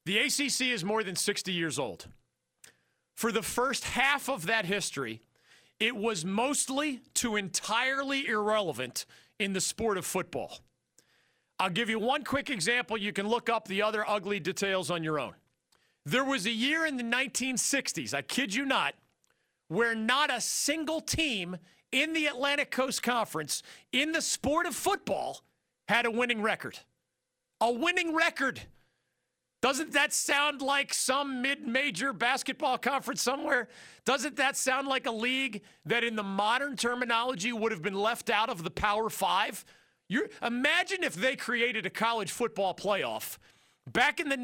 The ACC is more than 60 years old. For the first half of that history, it was mostly to entirely irrelevant in the sport of football. I'll give you one quick example. You can look up the other ugly details on your own. There was a year in the 1960s, I kid you not, where not a single team in the Atlantic Coast Conference in the sport of football had a winning record. A winning record. Doesn't that sound like some mid-major basketball conference somewhere? Doesn't that sound like a league that in the modern terminology would have been left out of the Power Five? Imagine if they created a college football playoff back in the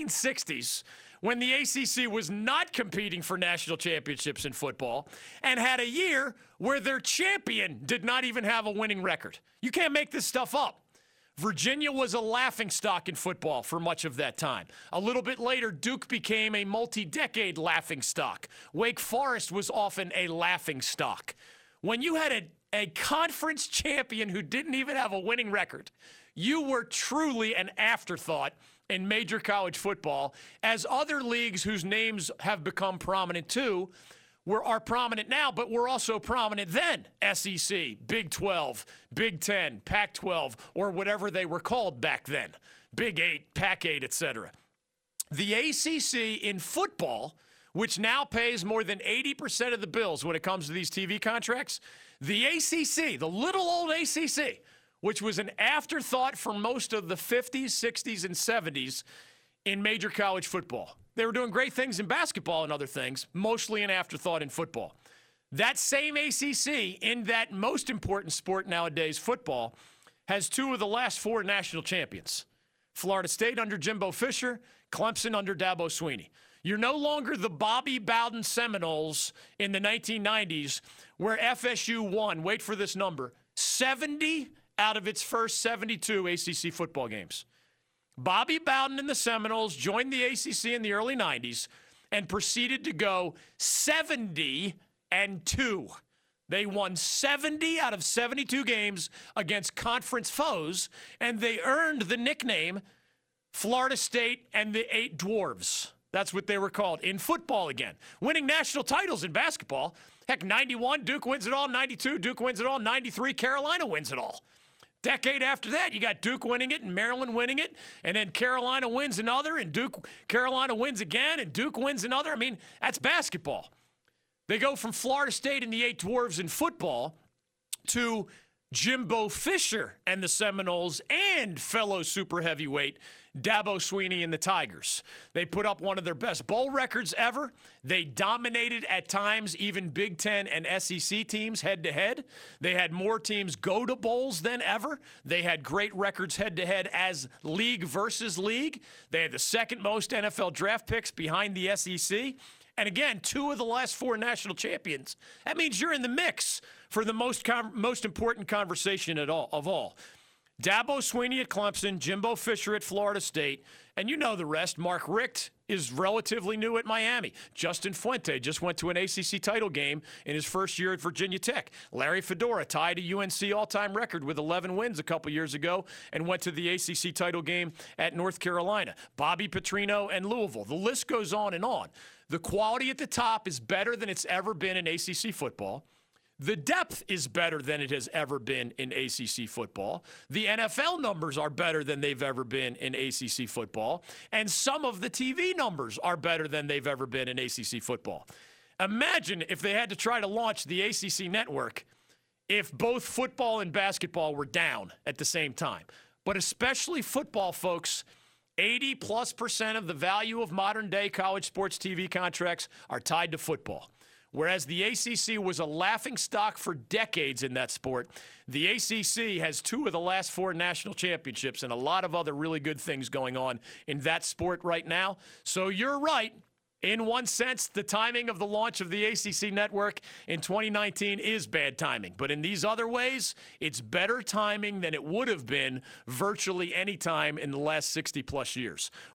1960s when the ACC was not competing for national championships in football and had a year where their champion did not even have a winning record. You can't make this stuff up. Virginia was a laughingstock in football for much of that time. A little bit later, Duke became a multi-decade laughingstock. Wake Forest was often a laughingstock. When you had a conference champion who didn't even have a winning record, you were truly an afterthought in major college football, as other leagues whose names have become prominent too are prominent now, but were also prominent then. SEC, Big 12, Big 10, Pac-12, or whatever they were called back then. Big 8, Pac-8, etc. The ACC in football, which now pays more than 80% of the bills when it comes to these TV contracts, the ACC, the little old ACC, which was an afterthought for most of the 50s, 60s, and 70s in major college football. They were doing great things in basketball and other things, mostly an afterthought in football. That same ACC, in that most important sport nowadays, football, has two of the last four national champions. Florida State under Jimbo Fisher, Clemson under Dabo Swinney. You're no longer the Bobby Bowden Seminoles in the 1990s where FSU won, wait for this number, 70 out of its first 72 ACC football games. Bobby Bowden and the Seminoles joined the ACC in the early 90s and proceeded to go 70-2. They won 70 out of 72 games against conference foes, and they earned the nickname Florida State and the Eight Dwarves. That's what they were called in football again. Winning national titles in basketball. Heck, 91, Duke wins it all. 92, Duke wins it all. 93, Carolina wins it all. Decade after that, you got Duke winning it and Maryland winning it, and then Carolina wins another, and Carolina wins again, and Duke wins another. I mean, that's basketball. They go from Florida State and the Eight Dwarves in football to Jimbo Fisher and the Seminoles and fellow super heavyweight Dabo Swinney and the Tigers. They put up one of their best bowl records ever. They dominated at times even Big Ten and SEC teams head-to-head. They had more teams go to bowls than ever. They had great records head-to-head as league versus league. They had the second most NFL draft picks behind the SEC. And again, two of the last four national champions. That means you're in the mix for the most important conversation of all. Dabo Swinney at Clemson, Jimbo Fisher at Florida State, and you know the rest. Mark Richt is relatively new at Miami. Justin Fuente just went to an ACC title game in his first year at Virginia Tech. Larry Fedora tied a UNC all-time record with 11 wins a couple years ago and went to the ACC title game at North Carolina. Bobby Petrino and Louisville. The list goes on and on. The quality at the top is better than it's ever been in ACC football. The depth is better than it has ever been in ACC football. The NFL numbers are better than they've ever been in ACC football. And some of the TV numbers are better than they've ever been in ACC football. Imagine if they had to try to launch the ACC network if both football and basketball were down at the same time. But especially football, folks, 80+% of the value of modern-day college sports TV contracts are tied to football. Whereas the ACC was a laughingstock for decades in that sport, the ACC has two of the last four national championships and a lot of other really good things going on in that sport right now. So you're right. In one sense, the timing of the launch of the ACC network in 2019 is bad timing. But in these other ways, it's better timing than it would have been virtually any time in the last 60-plus years.